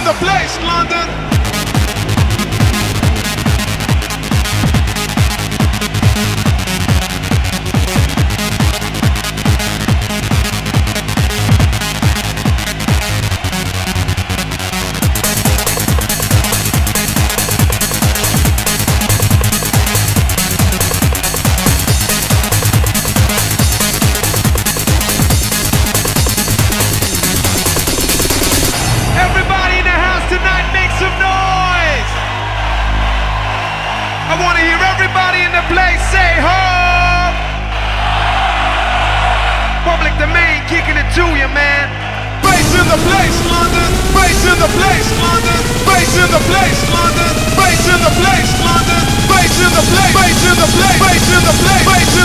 the place, London. Everybody in the house tonight, make some noise. I want to hear everybody in the place say ho. Public domain kicking it to you, man. Bass in the place, London. Bass in the place, London. Bass in the place, London. Bass in the place, London. Bass in the place. Bass in the place. Bass in the place.